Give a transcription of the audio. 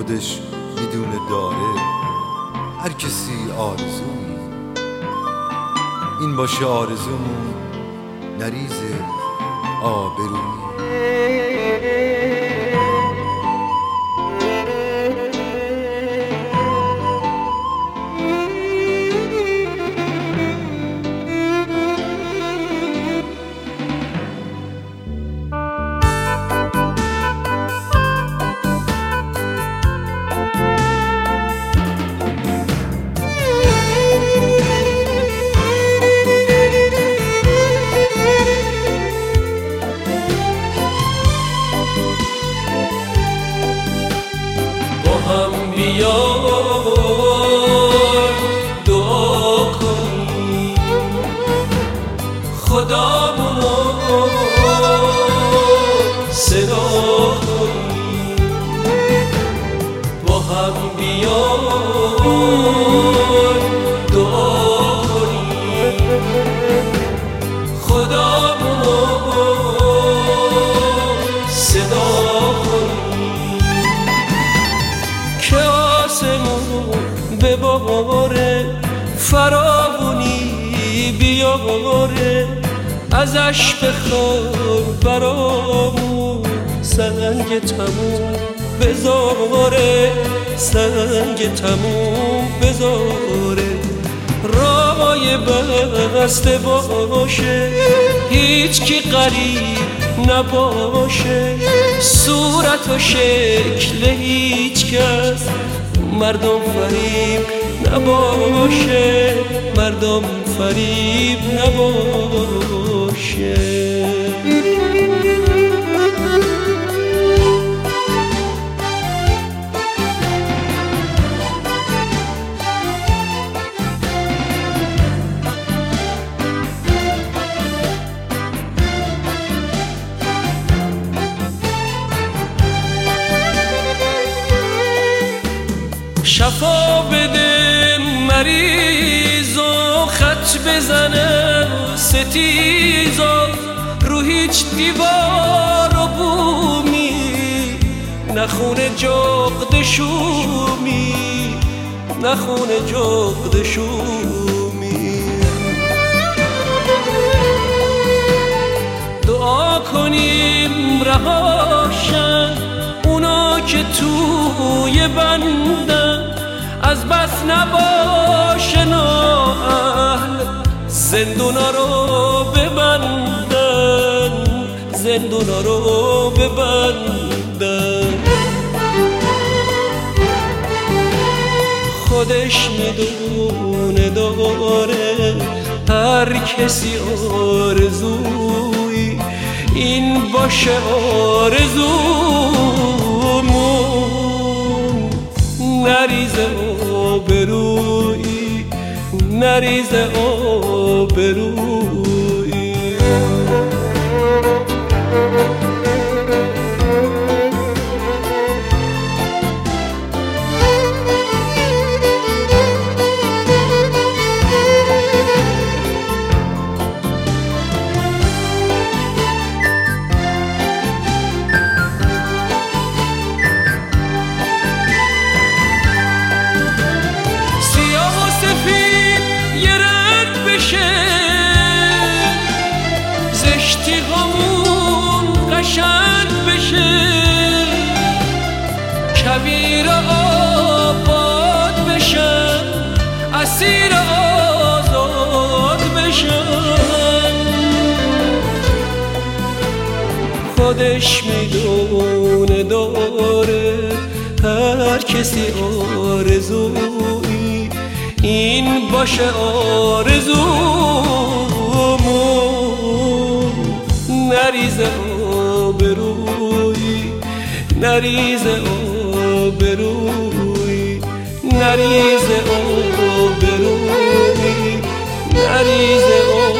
خودش میدونه داره. هر کسی آرزویی، این باشه آرزومون، نریزه آبرویی. بیای دعا کنی خدامونو صدا کنی، با هم بیای دعا کنی خدامونو صدا کنی که بباره فراونی بیاره، ازش بخوای برامون سنگ تموم بذاره، سنگ تموم بذاره. رای بسته باشه هیچ کی قریب نباشه، صورت و شکل هیچ کس مردم فریب نباشه، مردم فریب نباشه. شفا بده مریض و خط بزنه ستیزا، رو هیچ دیوار و بومی نخونه جغد شومی، نخونه جغد شومی. دعا کنیم رهاشن اونا که توی بندن، از بس نباشه نااهل زندونا رو ببندن، زندونا رو ببندن. خودش میدونه داره هر کسی آرزویی، این باشه آرزومون، نریزه آبرویی، نریزه آبرویی. زشتی همون قشنگ بشه، کویر آباد بشن، اسیر آزاد بشن. خودش میدونه داره هر کسی آرزویی، این باشه آرزومون، نریزه آبرویی، نریزه آبرویی، نریزه آبرویی، نریزه آبرویی.